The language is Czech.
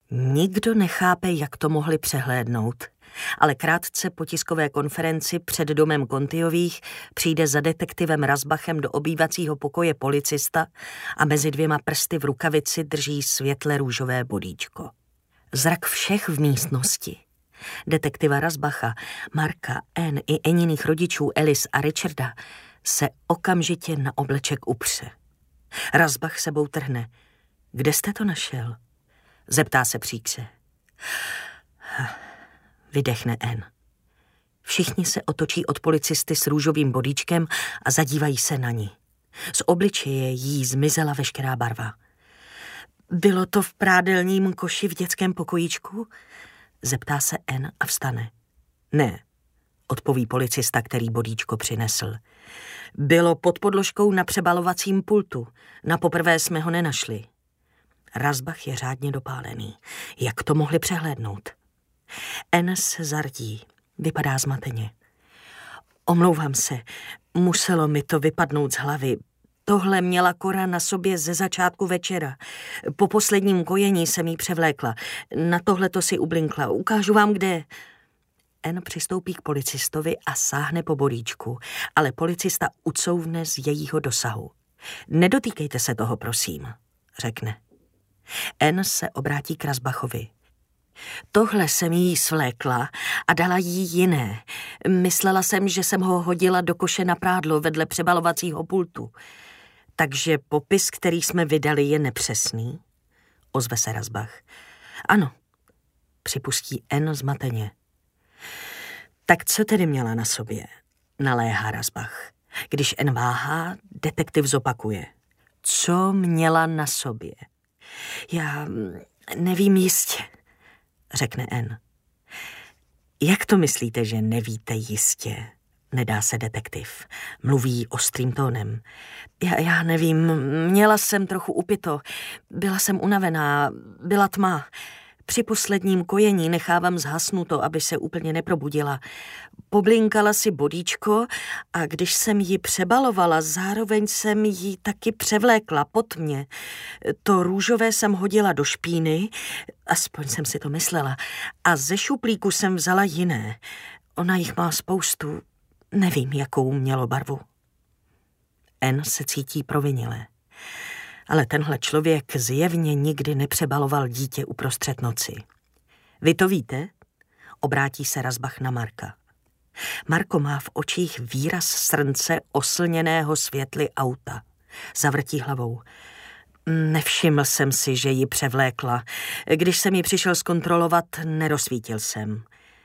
Nikdo nechápe, jak to mohli přehlédnout, ale krátce po tiskové konferenci před domem Contiových přijde za detektivem Rasbachem do obývacího pokoje policista a mezi dvěma prsty v rukavici drží světle růžové bodíčko. Zrak všech v místnosti, detektiva Rasbacha, Marka, Anne i Eniných rodičů Alice a Richarda, se okamžitě na obleček upře. Rasbach sebou trhne. Kde jste to našel? Zeptá se příkře. Vydechne Anne. Všichni se otočí od policisty s růžovým bodíčkem a zadívají se na ní. Z obličeje jí zmizela veškerá barva. Bylo to v prádelním koši v dětském pokojíčku? Zeptá se Anne a vstane. Ne, odpoví policista, který bodíčko přinesl. Bylo pod podložkou na přebalovacím pultu. Napoprvé jsme ho nenašli. Rasbach je řádně dopálený. Jak to mohli přehlédnout? Anne se zardí. Vypadá zmateně. Omlouvám se, muselo mi to vypadnout z hlavy. Tohle měla Cora na sobě ze začátku večera. Po posledním kojení jsem jí převlékla. Na tohle to si ublinkla. Ukážu vám, kde. Anne přistoupí k policistovi a sáhne po bodíčku, ale policista ucouvne z jejího dosahu. Nedotýkejte se toho, prosím, řekne. Anne se obrátí k Rasbachovi. Tohle jsem jí svlékla a dala jí jiné. Myslela jsem, že jsem ho hodila do koše na prádlo vedle přebalovacího pultu. Takže popis, který jsme vydali, je nepřesný? Ozve se Rasbach. Ano, připustí Anne zmateně. Tak co tedy měla na sobě? Naléhá Rasbach. Když Anne váhá, detektiv zopakuje. Co měla na sobě? Já nevím jistě, řekne Anne. Jak to myslíte, že nevíte jistě? Nedá se detektiv. Mluví ostrým tónem. Já nevím, měla jsem trochu upito. Byla jsem unavená, byla tma. Při posledním kojení nechávám zhasnuto, aby se úplně neprobudila. Poblinkala si bodíčko a když jsem ji přebalovala, zároveň jsem ji taky převlékla pod mě. To růžové jsem hodila do špíny, aspoň jsem si to myslela, a ze šuplíku jsem vzala jiné. Ona jich má spoustu, nevím, jakou mělo barvu. Anne se cítí provinile. Ale tenhle člověk zjevně nikdy nepřebaloval dítě uprostřed noci. Vy to víte? Obrátí se Rasbach na Marka. Marko má v očích výraz srnce oslněného světly auta. Zavrtí hlavou. Nevšiml jsem si, že ji převlékla. Když jsem ji přišel zkontrolovat, nerozsvítil jsem.